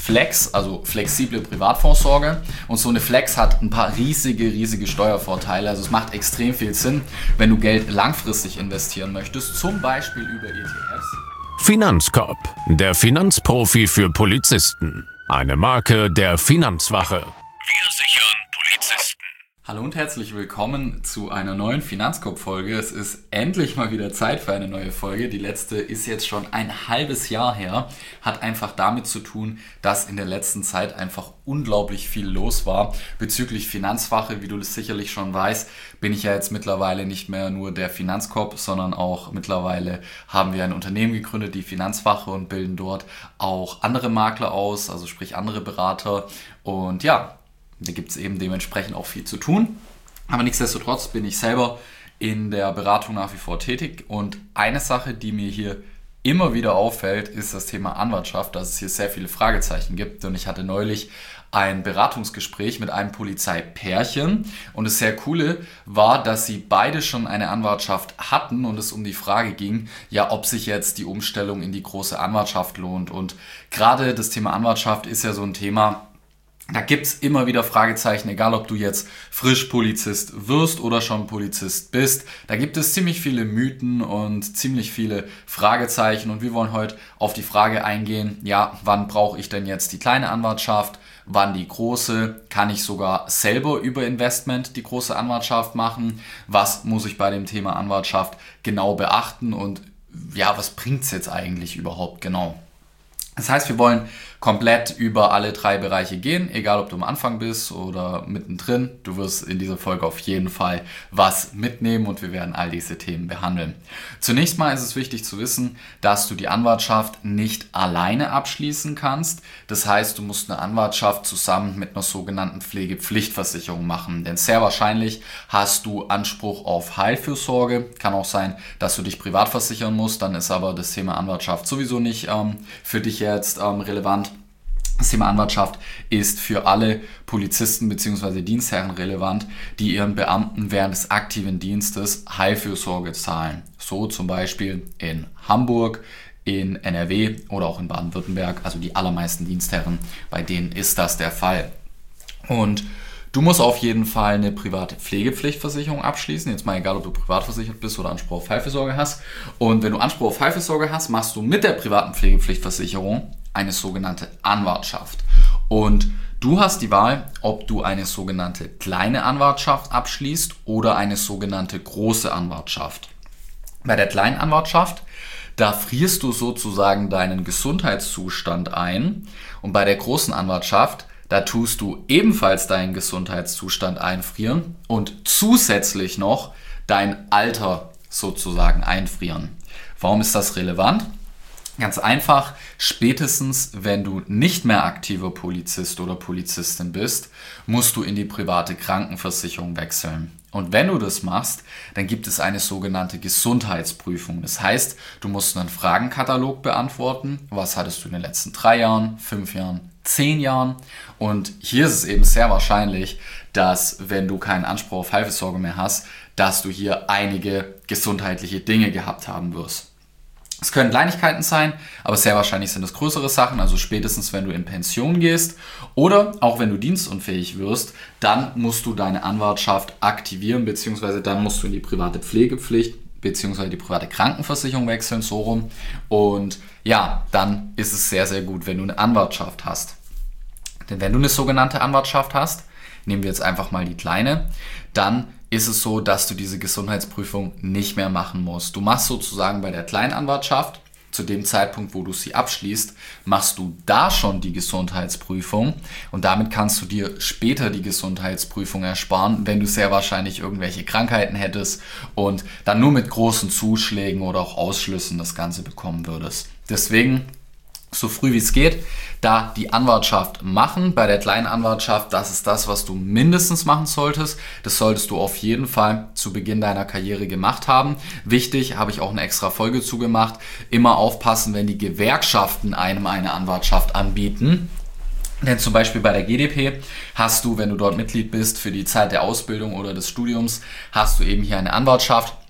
Flex, also flexible Privatvorsorge. Und so eine Flex hat ein paar riesige Steuervorteile. Also es macht extrem viel Sinn, wenn du Geld langfristig investieren möchtest, zum Beispiel über ETFs. Finanzkorb, der Finanzprofi für Polizisten. Eine Marke der Finanzwache. Wir sichern Polizisten. Hallo und herzlich willkommen zu einer neuen Finanzkorb-Folge. Es ist endlich mal wieder Zeit für eine neue Folge. Die letzte ist jetzt schon ein halbes Jahr her. Hat einfach damit zu tun, dass in der letzten Zeit einfach unglaublich viel los war. Bezüglich Finanzwache, wie du das sicherlich schon weißt, bin ich ja jetzt mittlerweile nicht mehr nur der Finanzkorb, sondern auch mittlerweile haben wir ein Unternehmen gegründet, die Finanzwache, und bilden dort auch andere Makler aus, also sprich andere Berater. Und ja, da gibt es eben dementsprechend auch viel zu tun. Aber nichtsdestotrotz bin ich selber in der Beratung nach wie vor tätig. Und eine Sache, die mir hier immer wieder auffällt, ist das Thema Anwaltschaft, dass es hier sehr viele Fragezeichen gibt. Und ich hatte neulich ein Beratungsgespräch mit einem Polizeipärchen. Und das sehr Coole war, dass sie beide schon eine Anwaltschaft hatten und es um die Frage ging, ja, ob sich jetzt die Umstellung in die große Anwaltschaft lohnt. Und gerade das Thema Anwaltschaft ist ja so ein Thema, da gibt's immer wieder Fragezeichen, egal ob du jetzt frisch Polizist wirst oder schon Polizist bist. Da gibt es ziemlich viele Mythen und ziemlich viele Fragezeichen. Und wir wollen heute auf die Frage eingehen, ja, wann brauche ich denn jetzt die kleine Anwaltschaft, wann die große? Kann ich sogar selber über Investment die große Anwaltschaft machen? Was muss ich bei dem Thema Anwaltschaft genau beachten? Und ja, was bringt's jetzt eigentlich überhaupt genau? Das heißt, wir wollen komplett über alle drei Bereiche gehen, egal ob du am Anfang bist oder mittendrin. Du wirst in dieser Folge auf jeden Fall was mitnehmen und wir werden all diese Themen behandeln. Zunächst mal ist es wichtig zu wissen, dass du die Anwaltschaft nicht alleine abschließen kannst. Das heißt, du musst eine Anwaltschaft zusammen mit einer sogenannten Pflegepflichtversicherung machen. Denn sehr wahrscheinlich hast du Anspruch auf Heilfürsorge. Kann auch sein, dass du dich privat versichern musst. Dann ist aber das Thema Anwaltschaft sowieso nicht für dich jetzt relevant. Das Thema Anwaltschaft ist für alle Polizisten bzw. Dienstherren relevant, die ihren Beamten während des aktiven Dienstes Heilfürsorge zahlen. So zum Beispiel in Hamburg, in NRW oder auch in Baden-Württemberg. Also die allermeisten Dienstherren, bei denen ist das der Fall. Und du musst auf jeden Fall eine private Pflegepflichtversicherung abschließen. Jetzt mal egal, ob du privat versichert bist oder Anspruch auf Heilfürsorge hast. Und wenn du Anspruch auf Heilfürsorge hast, machst du mit der privaten Pflegepflichtversicherung eine sogenannte Anwartschaft. Und du hast die Wahl, ob du eine sogenannte kleine Anwartschaft abschließt oder eine sogenannte große Anwartschaft. Bei der kleinen Anwartschaft, da frierst du sozusagen deinen Gesundheitszustand ein. Und bei der großen Anwartschaft, da tust du ebenfalls deinen Gesundheitszustand einfrieren und zusätzlich noch dein Alter sozusagen einfrieren. Warum ist das relevant? Ganz einfach, spätestens wenn du nicht mehr aktiver Polizist oder Polizistin bist, musst du in die private Krankenversicherung wechseln. Und wenn du das machst, dann gibt es eine sogenannte Gesundheitsprüfung. Das heißt, du musst einen Fragenkatalog beantworten. Was hattest du in den letzten 3 Jahren, 5 Jahren, 10 Jahren? Und hier ist es eben sehr wahrscheinlich, dass wenn du keinen Anspruch auf Heilfürsorge mehr hast, dass du hier einige gesundheitliche Dinge gehabt haben wirst. Es können Kleinigkeiten sein, aber sehr wahrscheinlich sind es größere Sachen, also spätestens wenn du in Pension gehst oder auch wenn du dienstunfähig wirst, dann musst du deine Anwartschaft aktivieren, beziehungsweise dann musst du in die private Pflegepflicht beziehungsweise die private Krankenversicherung wechseln, so rum. Und ja, dann ist es sehr, sehr gut, wenn du eine Anwartschaft hast. Denn wenn du eine sogenannte Anwartschaft hast, nehmen wir jetzt einfach mal die kleine, dann ist es so, dass du diese Gesundheitsprüfung nicht mehr machen musst. Du machst sozusagen bei der kleinen Anwartschaft, zu dem Zeitpunkt, wo du sie abschließt, machst du da schon die Gesundheitsprüfung und damit kannst du dir später die Gesundheitsprüfung ersparen, wenn du sehr wahrscheinlich irgendwelche Krankheiten hättest und dann nur mit großen Zuschlägen oder auch Ausschlüssen das Ganze bekommen würdest. Deswegen so früh wie es geht, da die Anwartschaft machen. Bei der kleinen Anwartschaft, das ist das, was du mindestens machen solltest. Das solltest du auf jeden Fall zu Beginn deiner Karriere gemacht haben. Wichtig, habe ich auch eine extra Folge zu gemacht. Immer aufpassen, wenn die Gewerkschaften einem eine Anwartschaft anbieten. Denn zum Beispiel bei der GdP hast du, wenn du dort Mitglied bist, für die Zeit der Ausbildung oder des Studiums, hast du eben hier eine Anwartschaft.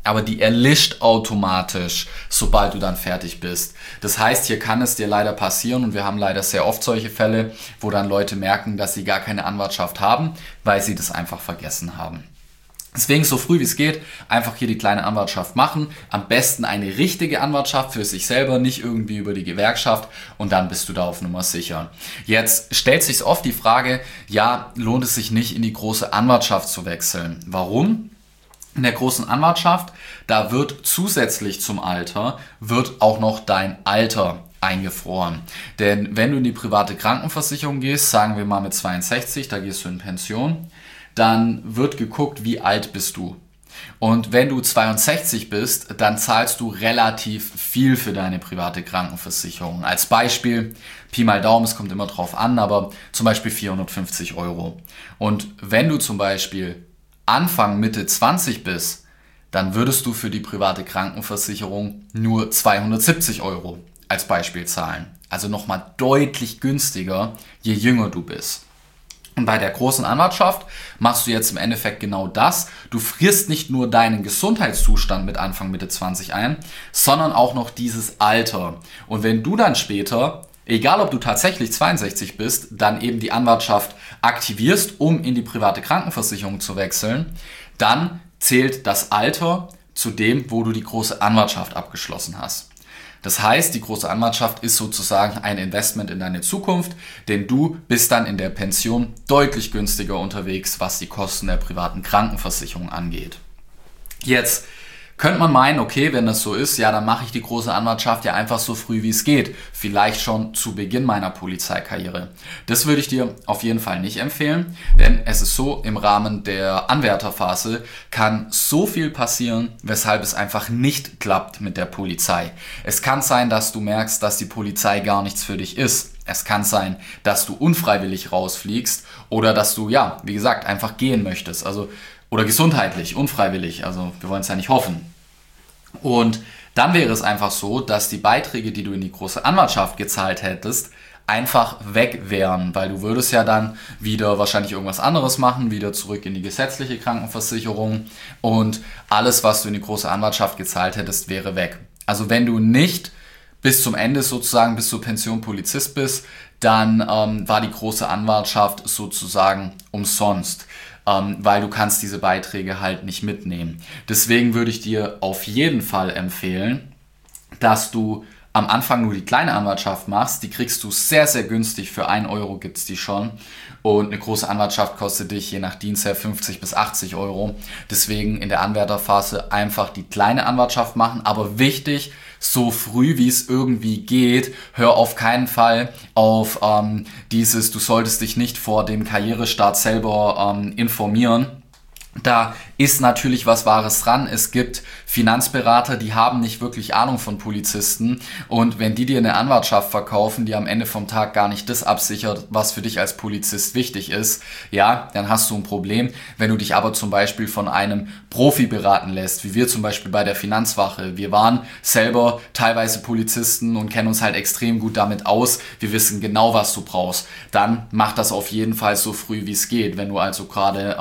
aber die erlischt automatisch, sobald du dann fertig bist. Das heißt, hier kann es dir leider passieren und wir haben leider sehr oft solche Fälle, wo dann Leute merken, dass sie gar keine Anwartschaft haben, weil sie das einfach vergessen haben. Deswegen so früh wie es geht, einfach hier die kleine Anwartschaft machen. Am besten eine richtige Anwartschaft für sich selber, nicht irgendwie über die Gewerkschaft und dann bist du da auf Nummer sicher. Jetzt stellt sich oft die Frage, ja, lohnt es sich nicht in die große Anwartschaft zu wechseln? Warum? In der großen Anwartschaft, da wird zusätzlich zum Alter, wird auch noch dein Alter eingefroren. Denn wenn du in die private Krankenversicherung gehst, sagen wir mal mit 62, da gehst du in Pension, dann wird geguckt, wie alt bist du. Und wenn du 62 bist, dann zahlst du relativ viel für deine private Krankenversicherung. Als Beispiel, Pi mal Daumen, es kommt immer drauf an, aber zum Beispiel 450 Euro. Und wenn du zum Beispiel Anfang, Mitte 20 bist, dann würdest du für die private Krankenversicherung nur 270 Euro als Beispiel zahlen. Also nochmal deutlich günstiger, je jünger du bist. Und bei der großen Anwartschaft machst du jetzt im Endeffekt genau das. Du frierst nicht nur deinen Gesundheitszustand mit Anfang, Mitte 20 ein, sondern auch noch dieses Alter. Und wenn du dann später, egal ob du tatsächlich 62 bist, dann eben die Anwartschaft aktivierst, um in die private Krankenversicherung zu wechseln, dann zählt das Alter zu dem, wo du die große Anwartschaft abgeschlossen hast. Das heißt, die große Anwartschaft ist sozusagen ein Investment in deine Zukunft, denn du bist dann in der Pension deutlich günstiger unterwegs, was die Kosten der privaten Krankenversicherung angeht. Jetzt könnte man meinen, okay, wenn das so ist, ja, dann mache ich die große Anwartschaft ja einfach so früh wie es geht. Vielleicht schon zu Beginn meiner Polizeikarriere. Das würde ich dir auf jeden Fall nicht empfehlen, denn es ist so, im Rahmen der Anwärterphase kann so viel passieren, weshalb es einfach nicht klappt mit der Polizei. Es kann sein, dass du merkst, dass die Polizei gar nichts für dich ist. Es kann sein, dass du unfreiwillig rausfliegst oder dass du, ja, wie gesagt, einfach gehen möchtest. Oder gesundheitlich, unfreiwillig, also wir wollen es ja nicht hoffen. Und dann wäre es einfach so, dass die Beiträge, die du in die große Anwartschaft gezahlt hättest, einfach weg wären, weil du würdest ja dann wieder wahrscheinlich irgendwas anderes machen, wieder zurück in die gesetzliche Krankenversicherung und alles, was du in die große Anwartschaft gezahlt hättest, wäre weg. Also wenn du nicht bis zum Ende sozusagen, bis zur Pension Polizist bist, dann war die große Anwartschaft sozusagen umsonst. Weil du kannst diese Beiträge halt nicht mitnehmen. Deswegen würde ich dir auf jeden Fall empfehlen, dass du am Anfang nur die kleine Anwartschaft machst. Die kriegst du sehr, sehr günstig. Für 1 Euro gibt es die schon. Und eine große Anwartschaft kostet dich je nach Dienst her 50 bis 80 Euro. Deswegen in der Anwärterphase einfach die kleine Anwartschaft machen. Aber wichtig, so früh wie es irgendwie geht, hör auf keinen Fall auf du solltest dich nicht vor dem Karrierestart selber informieren. Da ist natürlich was Wahres dran. Es gibt Finanzberater, die haben nicht wirklich Ahnung von Polizisten und wenn die dir eine Anwartschaft verkaufen, die am Ende vom Tag gar nicht das absichert, was für dich als Polizist wichtig ist, ja, dann hast du ein Problem. Wenn du dich aber zum Beispiel von einem Profi beraten lässt, wie wir zum Beispiel bei der Finanzwache, wir waren selber teilweise Polizisten und kennen uns halt extrem gut damit aus, wir wissen genau, was du brauchst, dann mach das auf jeden Fall so früh wie es geht. Wenn du also gerade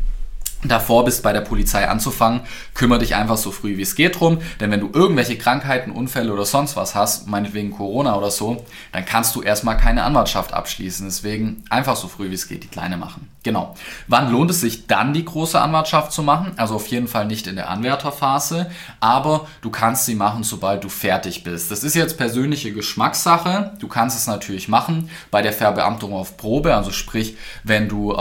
davor bist, bei der Polizei anzufangen, kümmere dich einfach so früh wie es geht drum, denn wenn du irgendwelche Krankheiten, Unfälle oder sonst was hast, meinetwegen Corona oder so, dann kannst du erstmal keine Anwartschaft abschließen. Deswegen einfach so früh wie es geht die kleine machen. Genau. Wann lohnt es sich dann, die große Anwartschaft zu machen? Also auf jeden Fall nicht in der Anwärterphase, aber du kannst sie machen, sobald du fertig bist. Das ist jetzt persönliche Geschmackssache. Du kannst es natürlich machen bei der Verbeamtung auf Probe, also sprich, wenn du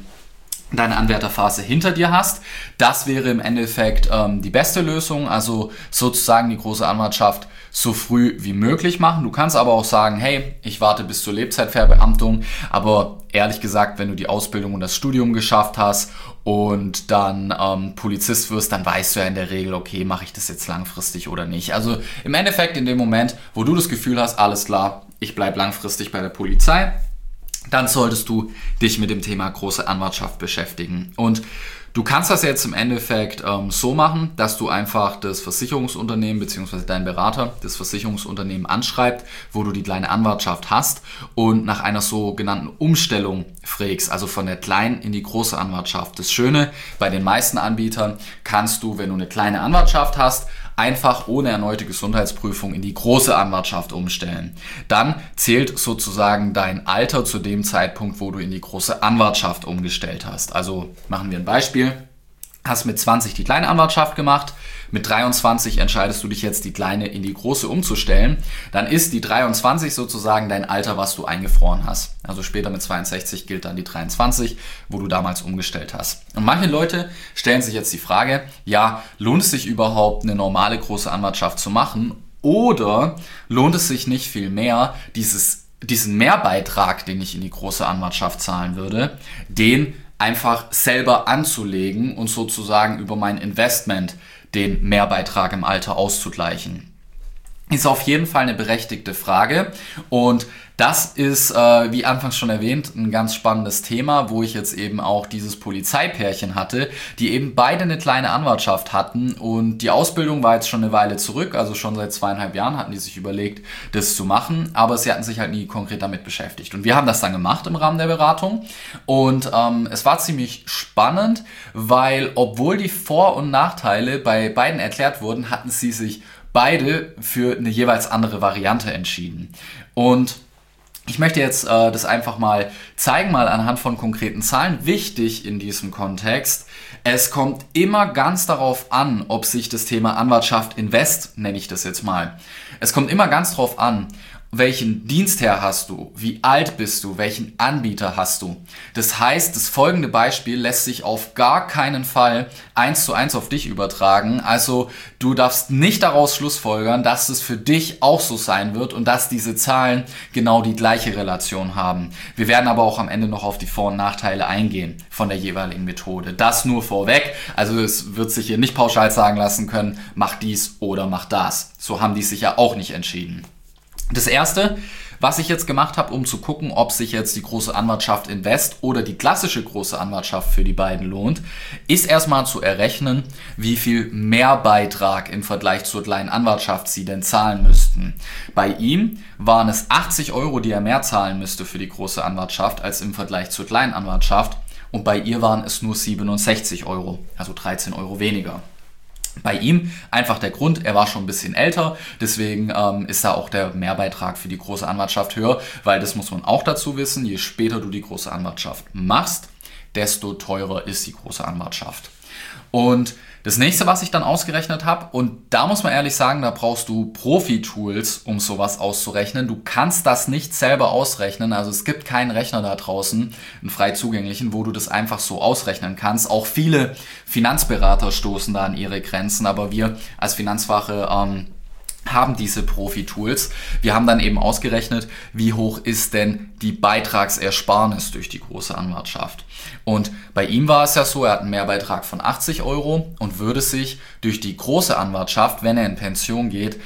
deine Anwärterphase hinter dir hast. Das wäre im Endeffekt die beste Lösung, also sozusagen die große Anwartschaft so früh wie möglich machen. Du kannst aber auch sagen, hey, ich warte bis zur Lebzeitverbeamtung, aber ehrlich gesagt, wenn du die Ausbildung und das Studium geschafft hast und dann Polizist wirst, dann weißt du ja in der Regel, okay, mache ich das jetzt langfristig oder nicht. Also im Endeffekt in dem Moment, wo du das Gefühl hast, alles klar, ich bleibe langfristig bei der Polizei, dann solltest du dich mit dem Thema große Anwartschaft beschäftigen. Und Du kannst das jetzt im Endeffekt so machen, dass du einfach das Versicherungsunternehmen bzw. deinen Berater, das Versicherungsunternehmen anschreibt, wo du die kleine Anwartschaft hast und nach einer sogenannten Umstellung fragst, also von der kleinen in die große Anwartschaft. Das Schöne, bei den meisten Anbietern kannst du, wenn du eine kleine Anwartschaft hast, einfach ohne erneute Gesundheitsprüfung in die große Anwartschaft umstellen. Dann zählt sozusagen dein Alter zu dem Zeitpunkt, wo du in die große Anwartschaft umgestellt hast. Also machen wir ein Beispiel. Hast mit 20 die kleine Anwartschaft gemacht, mit 23 entscheidest du dich jetzt, die kleine in die große umzustellen, dann ist die 23 sozusagen dein Alter, was du eingefroren hast. Also später mit 62 gilt dann die 23, wo du damals umgestellt hast. Und manche Leute stellen sich jetzt die Frage, ja, lohnt es sich überhaupt, eine normale große Anwartschaft zu machen oder lohnt es sich nicht viel mehr, diesen Mehrbeitrag, den ich in die große Anwartschaft zahlen würde, den einfach selber anzulegen und sozusagen über mein Investment den Mehrbeitrag im Alter auszugleichen. Ist auf jeden Fall eine berechtigte Frage und das ist, wie anfangs schon erwähnt, ein ganz spannendes Thema, wo ich jetzt eben auch dieses Polizeipärchen hatte, die eben beide eine kleine Anwartschaft hatten und die Ausbildung war jetzt schon eine Weile zurück, also schon seit 2,5 Jahren hatten die sich überlegt, das zu machen, aber sie hatten sich halt nie konkret damit beschäftigt. Und wir haben das dann gemacht im Rahmen der Beratung und es war ziemlich spannend, weil obwohl die Vor- und Nachteile bei beiden erklärt wurden, hatten sie sich beide für eine jeweils andere Variante entschieden. Und ich möchte jetzt das einfach mal zeigen, mal anhand von konkreten Zahlen. Wichtig in diesem Kontext, es kommt immer ganz darauf an, ob sich das Thema Anwartschaft Invest, nenne ich das jetzt mal, es kommt immer ganz darauf an, welchen Dienstherr hast du, wie alt bist du, welchen Anbieter hast du. Das heißt, das folgende Beispiel lässt sich auf gar keinen Fall 1:1 auf dich übertragen. Also du darfst nicht daraus schlussfolgern, dass es für dich auch so sein wird und dass diese Zahlen genau die gleiche Relation haben. Wir werden aber auch am Ende noch auf die Vor- und Nachteile eingehen von der jeweiligen Methode. Das nur vorweg. Also es wird sich hier nicht pauschal sagen lassen können, mach dies oder mach das. So haben die sich ja auch nicht entschieden. Das erste, was ich jetzt gemacht habe, um zu gucken, ob sich jetzt die große Anwartschaft Invest oder die klassische große Anwartschaft für die beiden lohnt, ist erstmal zu errechnen, wie viel Mehrbeitrag im Vergleich zur kleinen Anwartschaft sie denn zahlen müssten. Bei ihm waren es 80 Euro, die er mehr zahlen müsste für die große Anwartschaft als im Vergleich zur kleinen Anwartschaft und bei ihr waren es nur 67 Euro, also 13 Euro weniger. Bei ihm einfach der Grund, er war schon ein bisschen älter, deswegen ist da auch der Mehrbeitrag für die große Anwartschaft höher, weil das muss man auch dazu wissen, je später du die große Anwartschaft machst, desto teurer ist die große Anwartschaft. Und das nächste, was ich dann ausgerechnet habe, und da muss man ehrlich sagen, da brauchst du Profi-Tools, um sowas auszurechnen. Du kannst das nicht selber ausrechnen, also es gibt keinen Rechner da draußen, einen frei zugänglichen, wo du das einfach so ausrechnen kannst. Auch viele Finanzberater stoßen da an ihre Grenzen, aber wir als Finanzwache haben diese Profi-Tools. Wir haben dann eben ausgerechnet, wie hoch ist denn die Beitragsersparnis durch die große Anwartschaft. Und bei ihm war es ja so, er hat einen Mehrbeitrag von 80 Euro und würde sich durch die große Anwartschaft, wenn er in Pension geht,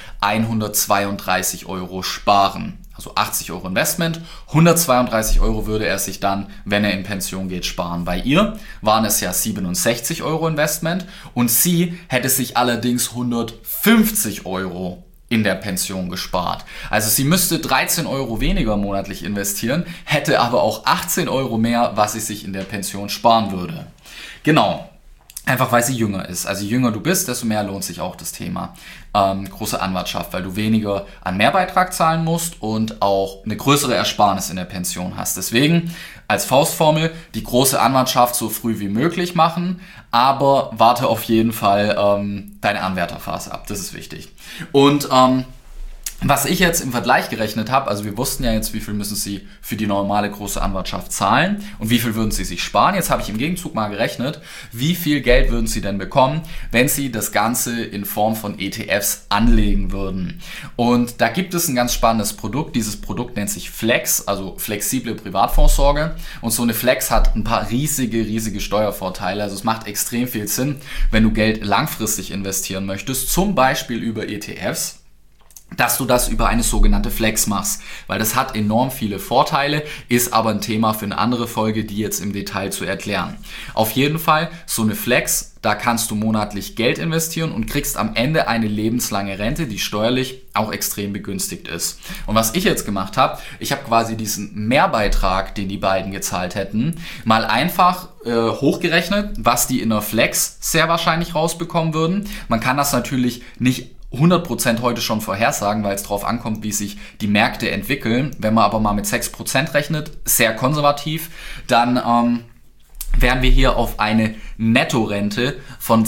132 Euro sparen. Also 80 Euro Investment, 132 Euro würde er sich dann, wenn er in Pension geht, sparen. Bei ihr waren es ja 67 Euro Investment und sie hätte sich allerdings 150 Euro in der Pension gespart. Also sie müsste 13 Euro weniger monatlich investieren, hätte aber auch 18 Euro mehr, was sie sich in der Pension sparen würde. Genau. Einfach weil sie jünger ist. Also je jünger du bist, desto mehr lohnt sich auch das Thema große Anwartschaft, weil du weniger an Mehrbeitrag zahlen musst und auch eine größere Ersparnis in der Pension hast. Deswegen als Faustformel die große Anwartschaft so früh wie möglich machen, aber warte auf jeden Fall deine Anwärterphase ab. Das ist wichtig. Und was ich jetzt im Vergleich gerechnet habe, also wir wussten ja jetzt, wie viel müssen sie für die normale große Anwartschaft zahlen und wie viel würden sie sich sparen. Jetzt habe ich im Gegenzug mal gerechnet, wie viel Geld würden sie denn bekommen, wenn sie das Ganze in Form von ETFs anlegen würden. Und da gibt es ein ganz spannendes Produkt. Dieses Produkt nennt sich Flex, also flexible Privatvorsorge. Und so eine Flex hat ein paar riesige Steuervorteile. Also es macht extrem viel Sinn, wenn du Geld langfristig investieren möchtest, zum Beispiel über ETFs. dass du das über eine sogenannte Flex machst, weil das hat enorm viele Vorteile, ist aber ein Thema für eine andere Folge, die jetzt im Detail zu erklären. Auf jeden Fall, so eine Flex, da kannst du monatlich Geld investieren und kriegst am Ende eine lebenslange Rente, die steuerlich auch extrem begünstigt ist. Und was ich jetzt gemacht habe, ich habe quasi diesen Mehrbeitrag, den die beiden gezahlt hätten, mal einfach hochgerechnet, was die in der Flex sehr wahrscheinlich rausbekommen würden. Man kann das natürlich nicht 100% heute schon vorhersagen, weil es darauf ankommt, wie sich die Märkte entwickeln. Wenn man aber mal mit 6% rechnet, sehr konservativ, dann wären wir hier auf eine Nettorente von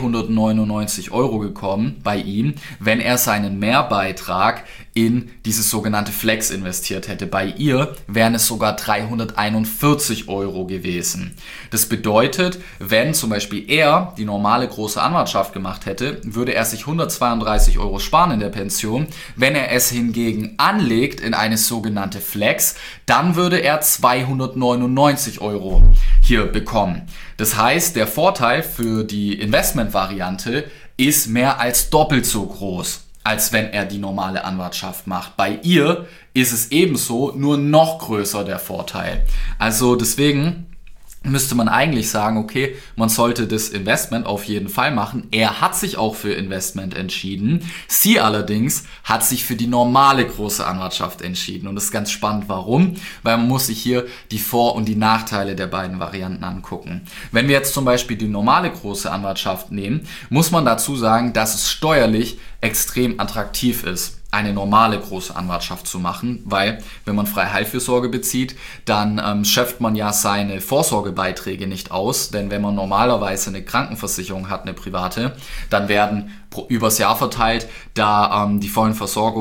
299 € gekommen bei ihm, wenn er seinen Mehrbeitrag in dieses sogenannte Flex investiert hätte. Bei ihr wären es sogar 341 € gewesen. Das bedeutet, wenn zum Beispiel er die normale große Anwartschaft gemacht hätte, würde er sich 132 € sparen in der Pension. Wenn er es hingegen anlegt in eine sogenannte Flex, dann würde er 299 € hier bekommen. Das heißt, der Vorteil für die Investmentvariante ist mehr als doppelt so groß, als wenn er die normale Anwartschaft macht. Bei ihr ist es ebenso, nur noch größer der Vorteil. Also deswegen müsste man eigentlich sagen, okay, man sollte das Investment auf jeden Fall machen. Er hat sich auch für Investment entschieden. Sie allerdings hat sich für die normale große Anwartschaft entschieden. Und das ist ganz spannend, warum? Weil man muss sich hier die Vor- und die Nachteile der beiden Varianten angucken. Wenn wir jetzt zum Beispiel die normale große Anwartschaft nehmen, muss man dazu sagen, dass es steuerlich extrem attraktiv ist, eine normale große Anwartschaft zu machen, weil wenn man freie Heilfürsorge bezieht, dann schöpft man ja seine Vorsorgebeiträge nicht aus, denn wenn man normalerweise eine Krankenversicherung hat, eine private, dann werden übers Jahr verteilt da die vollen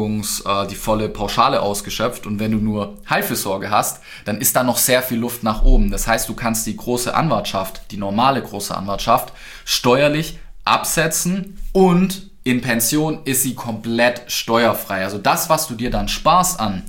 die volle Pauschale ausgeschöpft, und wenn du nur Heilfürsorge hast, dann ist da noch sehr viel Luft nach oben. Das heißt, du kannst die große Anwartschaft, die normale große Anwartschaft, steuerlich absetzen, und in Pension ist sie komplett steuerfrei. Also das, was du dir dann sparst an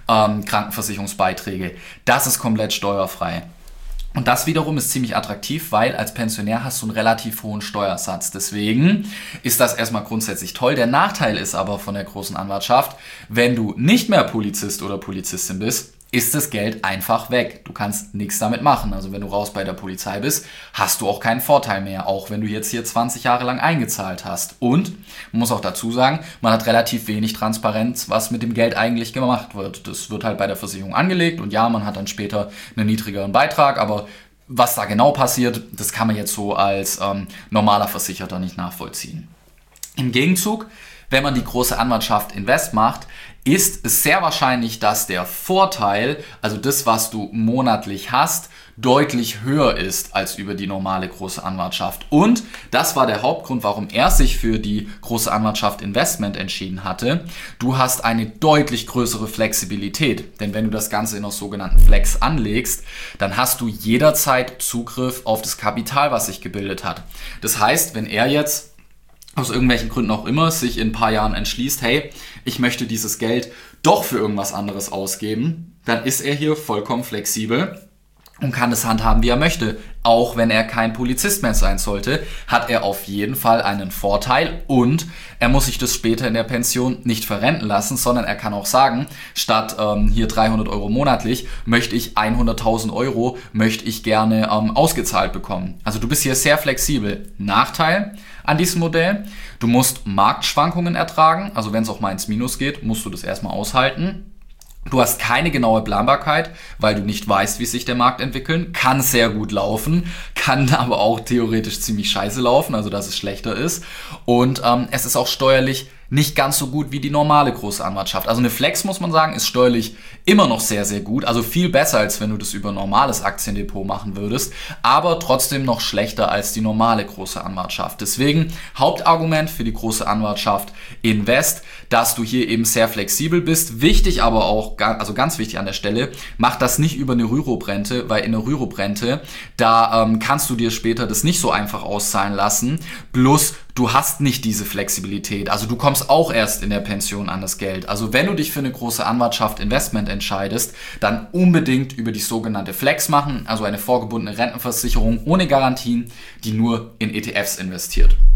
Krankenversicherungsbeiträge, das ist komplett steuerfrei. Und das wiederum ist ziemlich attraktiv, weil als Pensionär hast du einen relativ hohen Steuersatz. Deswegen ist das erstmal grundsätzlich toll. Der Nachteil ist aber von der großen Anwartschaft, wenn du nicht mehr Polizist oder Polizistin bist, ist das Geld einfach weg. Du kannst nichts damit machen. Also wenn du raus bei der Polizei bist, hast du auch keinen Vorteil mehr, auch wenn du jetzt hier 20 Jahre lang eingezahlt hast. Und man muss auch dazu sagen, man hat relativ wenig Transparenz, was mit dem Geld eigentlich gemacht wird. Das wird halt bei der Versicherung angelegt, und ja, man hat dann später einen niedrigeren Beitrag, aber was da genau passiert, das kann man jetzt so als normaler Versicherter nicht nachvollziehen. Im Gegenzug, wenn man die große Anwartschaft Invest macht, ist es sehr wahrscheinlich, dass der Vorteil, also das, was du monatlich hast, deutlich höher ist als über die normale große Anwartschaft. Und das war der Hauptgrund, warum er sich für die große Anwartschaft Investment entschieden hatte. Du hast eine deutlich größere Flexibilität, denn wenn du das Ganze in der sogenannten Flex anlegst, dann hast du jederzeit Zugriff auf das Kapital, was sich gebildet hat. Das heißt, wenn er jetzt aus irgendwelchen Gründen auch immer sich in ein paar Jahren entschließt, hey, ich möchte dieses Geld doch für irgendwas anderes ausgeben, dann ist er hier vollkommen flexibel und kann es handhaben, wie er möchte. Auch wenn er kein Polizist mehr sein sollte, hat er auf jeden Fall einen Vorteil, und er muss sich das später in der Pension nicht verrenten lassen, sondern er kann auch sagen, statt hier 300 € monatlich, möchte ich 100.000 € möchte ich gerne ausgezahlt bekommen. Also du bist hier sehr flexibel. Nachteil an diesem Modell: Du musst Marktschwankungen ertragen, also wenn es auch mal ins Minus geht, musst du das erstmal aushalten. Du hast keine genaue Planbarkeit, weil du nicht weißt, wie sich der Markt entwickelt. Kann sehr gut laufen, kann aber auch theoretisch ziemlich scheiße laufen, also dass es schlechter ist. Und es ist auch steuerlich nicht ganz so gut wie die normale große Anwartschaft. Also eine Flex, muss man sagen, ist steuerlich immer noch sehr, sehr gut. Also viel besser, als wenn du das über ein normales Aktiendepot machen würdest, aber trotzdem noch schlechter als die normale große Anwartschaft. Deswegen Hauptargument für die große Anwartschaft Invest, dass du hier eben sehr flexibel bist. Wichtig aber auch, also ganz wichtig an der Stelle, mach das nicht über eine Rürup-Rente, weil in der Rürup-Rente, da kannst du dir später das nicht so einfach auszahlen lassen. Plus, du hast nicht diese Flexibilität. Also du kommst auch erst in der Pension an das Geld. Also wenn du dich für eine große Anwartschaft Investment entscheidest, dann unbedingt über die sogenannte Flex machen, also eine vorgebundene Rentenversicherung ohne Garantien, die nur in ETFs investiert.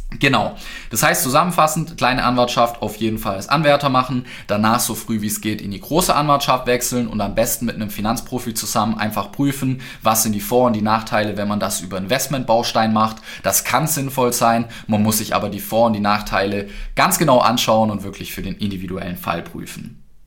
Genau. Das heißt zusammenfassend, kleine Anwartschaft auf jeden Fall als Anwärter machen, danach so früh wie es geht in die große Anwartschaft wechseln und am besten mit einem Finanzprofi zusammen einfach prüfen, was sind die Vor- und die Nachteile, wenn man das über Investmentbaustein macht. Das kann sinnvoll sein, man muss sich aber die Vor- und die Nachteile ganz genau anschauen und wirklich für den individuellen Fall prüfen.